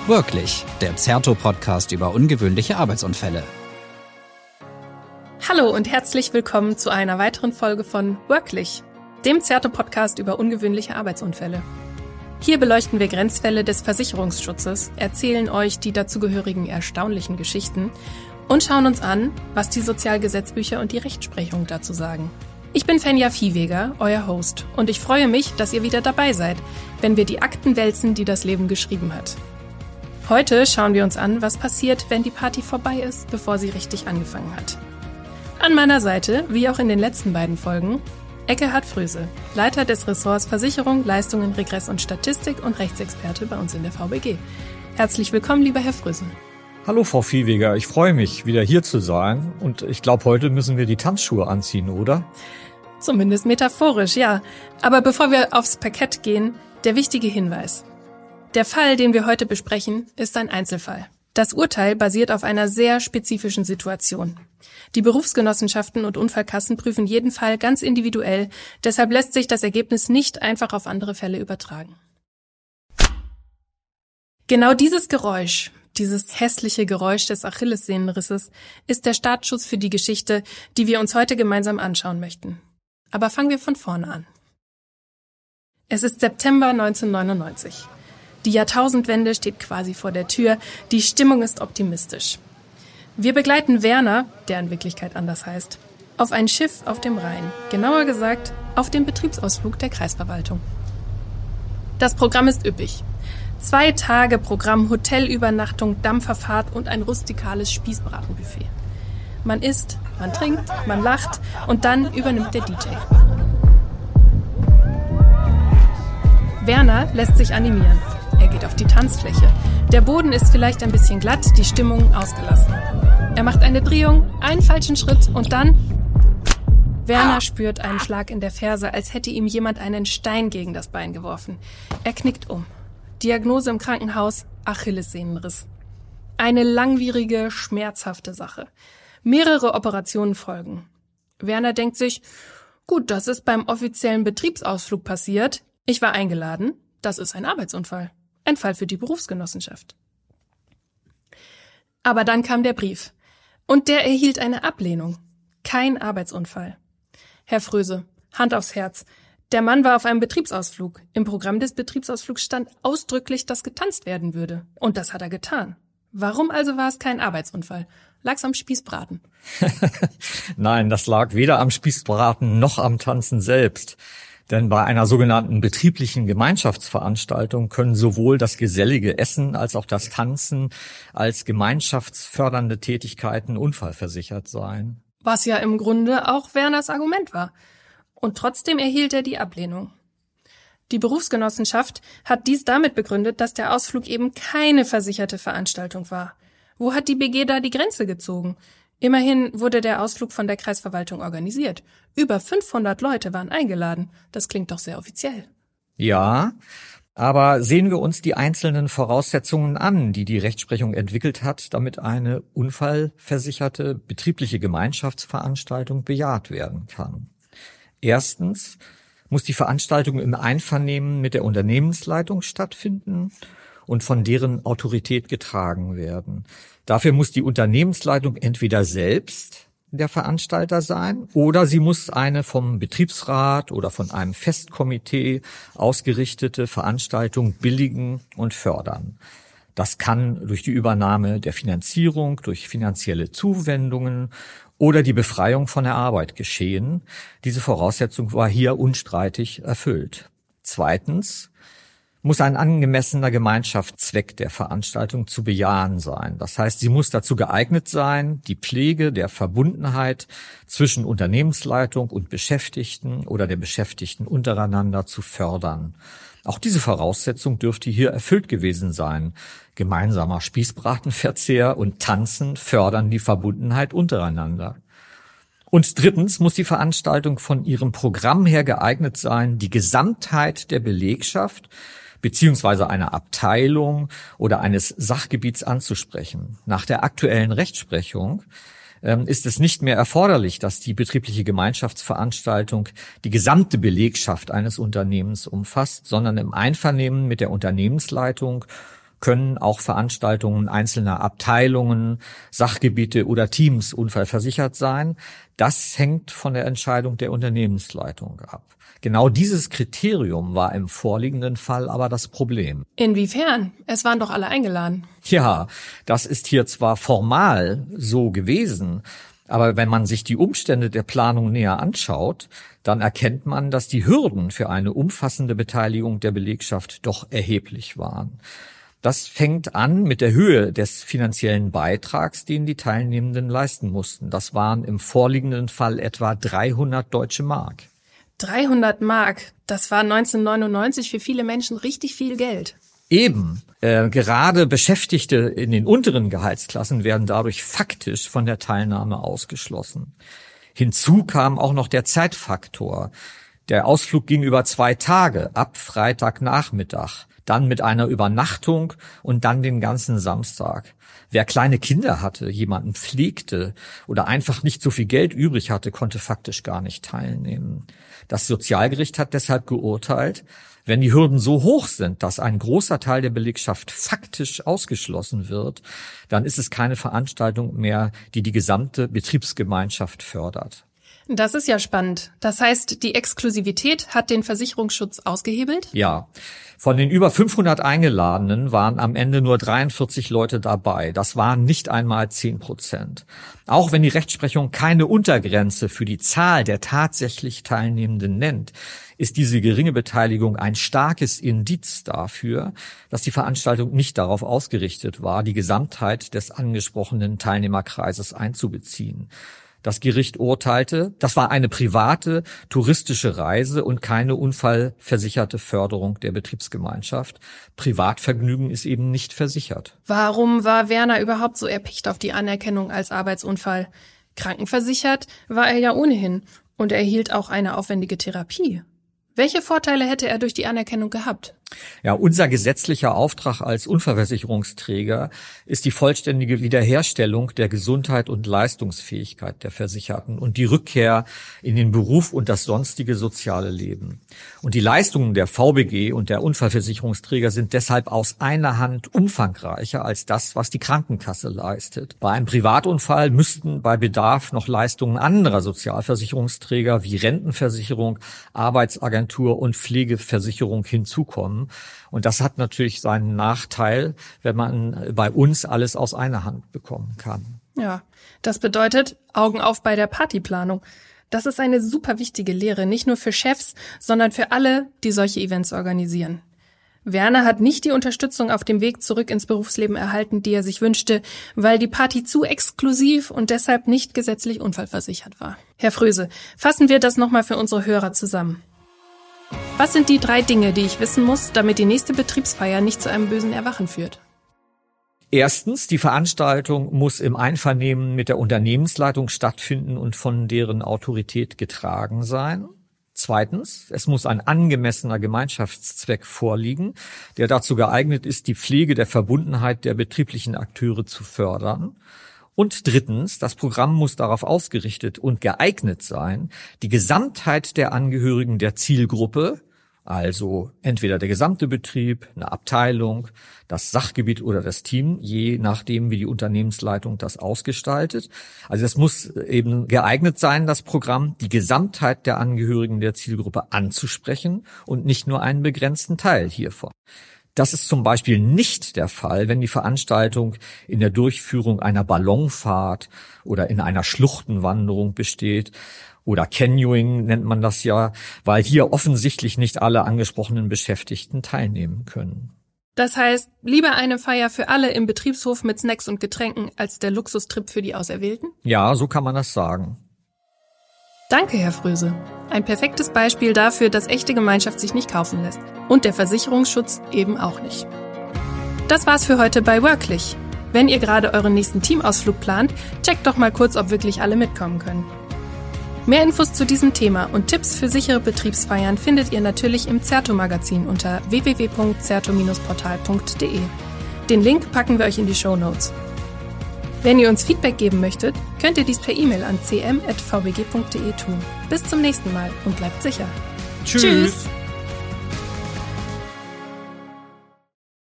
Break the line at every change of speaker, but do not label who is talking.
Wirklich, der Zerto-Podcast über ungewöhnliche Arbeitsunfälle.
Hallo und herzlich willkommen zu einer weiteren Folge von Wirklich, dem Zerto-Podcast über ungewöhnliche Arbeitsunfälle. Hier beleuchten wir Grenzfälle des Versicherungsschutzes, erzählen euch die dazugehörigen erstaunlichen Geschichten und schauen uns an, was die Sozialgesetzbücher und die Rechtsprechung dazu sagen. Ich bin Fenja Viehweger, euer Host, und ich freue mich, dass ihr wieder dabei seid, wenn wir die Akten wälzen, die das Leben geschrieben hat. Heute schauen wir uns an, was passiert, wenn die Party vorbei ist, bevor sie richtig angefangen hat. An meiner Seite, wie auch in den letzten beiden Folgen, Eckehard Fröse, Leiter des Ressorts Versicherung, Leistungen, Regress und Statistik und Rechtsexperte bei uns in der VBG. Herzlich willkommen, lieber Herr Fröse.
Hallo Frau Viehweger, ich freue mich, wieder hier zu sein. Und ich glaube, heute müssen wir die Tanzschuhe anziehen, oder?
Zumindest metaphorisch, ja. Aber bevor wir aufs Parkett gehen, der wichtige Hinweis. Der Fall, den wir heute besprechen, ist ein Einzelfall. Das Urteil basiert auf einer sehr spezifischen Situation. Die Berufsgenossenschaften und Unfallkassen prüfen jeden Fall ganz individuell, deshalb lässt sich das Ergebnis nicht einfach auf andere Fälle übertragen. Genau dieses Geräusch, dieses hässliche Geräusch des Achillessehnenrisses, ist der Startschuss für die Geschichte, die wir uns heute gemeinsam anschauen möchten. Aber fangen wir von vorne an. Es ist September 1999. Die Jahrtausendwende steht quasi vor der Tür, die Stimmung ist optimistisch. Wir begleiten Werner, der in Wirklichkeit anders heißt, auf ein Schiff auf dem Rhein, genauer gesagt auf den Betriebsausflug der Kreisverwaltung. Das Programm ist üppig. 2 Tage Programm, Hotelübernachtung, Dampferfahrt und ein rustikales Spießbratenbuffet. Man isst, man trinkt, man lacht und dann übernimmt der DJ. Werner lässt sich animieren. Er geht auf die Tanzfläche. Der Boden ist vielleicht ein bisschen glatt, die Stimmung ausgelassen. Er macht eine Drehung, einen falschen Schritt und dann... Werner spürt einen Schlag in der Ferse, als hätte ihm jemand einen Stein gegen das Bein geworfen. Er knickt um. Diagnose im Krankenhaus, Achillessehnenriss. Eine langwierige, schmerzhafte Sache. Mehrere Operationen folgen. Werner denkt sich, gut, das ist beim offiziellen Betriebsausflug passiert. Ich war eingeladen. Das ist ein Arbeitsunfall. Ein Fall für die Berufsgenossenschaft. Aber dann kam der Brief. Und der erhielt eine Ablehnung. Kein Arbeitsunfall. Herr Fröse, Hand aufs Herz. Der Mann war auf einem Betriebsausflug. Im Programm des Betriebsausflugs stand ausdrücklich, dass getanzt werden würde. Und das hat er getan. Warum also war es kein Arbeitsunfall? Lag's am Spießbraten?
Nein, das lag weder am Spießbraten noch am Tanzen selbst. Denn bei einer sogenannten betrieblichen Gemeinschaftsveranstaltung können sowohl das gesellige Essen als auch das Tanzen als gemeinschaftsfördernde Tätigkeiten unfallversichert sein.
Was ja im Grunde auch Werners Argument war. Und trotzdem erhielt er die Ablehnung. Die Berufsgenossenschaft hat dies damit begründet, dass der Ausflug eben keine versicherte Veranstaltung war. Wo hat die BG da die Grenze gezogen? Immerhin wurde der Ausflug von der Kreisverwaltung organisiert. Über 500 Leute waren eingeladen. Das klingt doch sehr offiziell.
Ja, aber sehen wir uns die einzelnen Voraussetzungen an, die die Rechtsprechung entwickelt hat, damit eine unfallversicherte betriebliche Gemeinschaftsveranstaltung bejaht werden kann. Erstens muss die Veranstaltung im Einvernehmen mit der Unternehmensleitung stattfinden und von deren Autorität getragen werden. Dafür muss die Unternehmensleitung entweder selbst der Veranstalter sein oder sie muss eine vom Betriebsrat oder von einem Festkomitee ausgerichtete Veranstaltung billigen und fördern. Das kann durch die Übernahme der Finanzierung, durch finanzielle Zuwendungen oder die Befreiung von der Arbeit geschehen. Diese Voraussetzung war hier unstreitig erfüllt. Zweitens muss ein angemessener Gemeinschaftszweck der Veranstaltung zu bejahen sein. Das heißt, sie muss dazu geeignet sein, die Pflege der Verbundenheit zwischen Unternehmensleitung und Beschäftigten oder der Beschäftigten untereinander zu fördern. Auch diese Voraussetzung dürfte hier erfüllt gewesen sein. Gemeinsamer Spießbratenverzehr und Tanzen fördern die Verbundenheit untereinander. Und drittens muss die Veranstaltung von ihrem Programm her geeignet sein, die Gesamtheit der Belegschaft beziehungsweise einer Abteilung oder eines Sachgebiets anzusprechen. Nach der aktuellen Rechtsprechung ist es nicht mehr erforderlich, dass die betriebliche Gemeinschaftsveranstaltung die gesamte Belegschaft eines Unternehmens umfasst, sondern im Einvernehmen mit der Unternehmensleitung können auch Veranstaltungen einzelner Abteilungen, Sachgebiete oder Teams unfallversichert sein. Das hängt von der Entscheidung der Unternehmensleitung ab. Genau dieses Kriterium war im vorliegenden Fall aber das Problem.
Inwiefern? Es waren doch alle eingeladen.
Ja, das ist hier zwar formal so gewesen, aber wenn man sich die Umstände der Planung näher anschaut, dann erkennt man, dass die Hürden für eine umfassende Beteiligung der Belegschaft doch erheblich waren. Das fängt an mit der Höhe des finanziellen Beitrags, den die Teilnehmenden leisten mussten. Das waren im vorliegenden Fall etwa 300 Deutsche Mark.
300 Mark, das war 1999 für viele Menschen richtig viel Geld.
Eben, gerade Beschäftigte in den unteren Gehaltsklassen werden dadurch faktisch von der Teilnahme ausgeschlossen. Hinzu kam auch noch der Zeitfaktor. Der Ausflug ging über 2 Tage, ab Freitagnachmittag, dann mit einer Übernachtung und dann den ganzen Samstag. Wer kleine Kinder hatte, jemanden pflegte oder einfach nicht so viel Geld übrig hatte, konnte faktisch gar nicht teilnehmen. Das Sozialgericht hat deshalb geurteilt, wenn die Hürden so hoch sind, dass ein großer Teil der Belegschaft faktisch ausgeschlossen wird, dann ist es keine Veranstaltung mehr, die die gesamte Betriebsgemeinschaft fördert.
Das ist ja spannend. Das heißt, die Exklusivität hat den Versicherungsschutz ausgehebelt?
Ja. Von den über 500 Eingeladenen waren am Ende nur 43 Leute dabei. Das waren nicht einmal 10%. Auch wenn die Rechtsprechung keine Untergrenze für die Zahl der tatsächlich Teilnehmenden nennt, ist diese geringe Beteiligung ein starkes Indiz dafür, dass die Veranstaltung nicht darauf ausgerichtet war, die Gesamtheit des angesprochenen Teilnehmerkreises einzubeziehen. Das Gericht urteilte, das war eine private, touristische Reise und keine unfallversicherte Förderung der Betriebsgemeinschaft. Privatvergnügen ist eben nicht versichert.
Warum war Werner überhaupt so erpicht auf die Anerkennung als Arbeitsunfall? Krankenversichert war er ja ohnehin und er erhielt auch eine aufwendige Therapie. Welche Vorteile hätte er durch die Anerkennung gehabt?
Ja, unser gesetzlicher Auftrag als Unfallversicherungsträger ist die vollständige Wiederherstellung der Gesundheit und Leistungsfähigkeit der Versicherten und die Rückkehr in den Beruf und das sonstige soziale Leben. Und die Leistungen der VBG und der Unfallversicherungsträger sind deshalb aus einer Hand umfangreicher als das, was die Krankenkasse leistet. Bei einem Privatunfall müssten bei Bedarf noch Leistungen anderer Sozialversicherungsträger wie Rentenversicherung, Arbeitsagentur und Pflegeversicherung hinzukommen. Und das hat natürlich seinen Nachteil, wenn man bei uns alles aus einer Hand bekommen kann.
Ja, das bedeutet Augen auf bei der Partyplanung. Das ist eine super wichtige Lehre, nicht nur für Chefs, sondern für alle, die solche Events organisieren. Werner hat nicht die Unterstützung auf dem Weg zurück ins Berufsleben erhalten, die er sich wünschte, weil die Party zu exklusiv und deshalb nicht gesetzlich unfallversichert war. Herr Fröse, fassen wir das nochmal für unsere Hörer zusammen. Was sind die 3 Dinge, die ich wissen muss, damit die nächste Betriebsfeier nicht zu einem bösen Erwachen führt?
Erstens, die Veranstaltung muss im Einvernehmen mit der Unternehmensleitung stattfinden und von deren Autorität getragen sein. Zweitens, es muss ein angemessener Gemeinschaftszweck vorliegen, der dazu geeignet ist, die Pflege der Verbundenheit der betrieblichen Akteure zu fördern. Und drittens, das Programm muss darauf ausgerichtet und geeignet sein, die Gesamtheit der Angehörigen der Zielgruppe, also entweder der gesamte Betrieb, eine Abteilung, das Sachgebiet oder das Team, je nachdem, wie die Unternehmensleitung das ausgestaltet. Also es muss eben geeignet sein, das Programm, die Gesamtheit der Angehörigen der Zielgruppe anzusprechen und nicht nur einen begrenzten Teil hiervon. Das ist zum Beispiel nicht der Fall, wenn die Veranstaltung in der Durchführung einer Ballonfahrt oder in einer Schluchtenwanderung besteht. Oder Canyoning nennt man das ja, weil hier offensichtlich nicht alle angesprochenen Beschäftigten teilnehmen können.
Das heißt, lieber eine Feier für alle im Betriebshof mit Snacks und Getränken als der Luxustrip für die Auserwählten?
Ja, so kann man das sagen.
Danke, Herr Fröse. Ein perfektes Beispiel dafür, dass echte Gemeinschaft sich nicht kaufen lässt. Und der Versicherungsschutz eben auch nicht. Das war's für heute bei Worklich. Wenn ihr gerade euren nächsten Teamausflug plant, checkt doch mal kurz, ob wirklich alle mitkommen können. Mehr Infos zu diesem Thema und Tipps für sichere Betriebsfeiern findet ihr natürlich im Zerto-Magazin unter www.zerto-portal.de. Den Link packen wir euch in die Shownotes. Wenn ihr uns Feedback geben möchtet, könnt ihr dies per E-Mail an cm@vbg.de tun. Bis zum nächsten Mal und bleibt sicher.
Tschüss.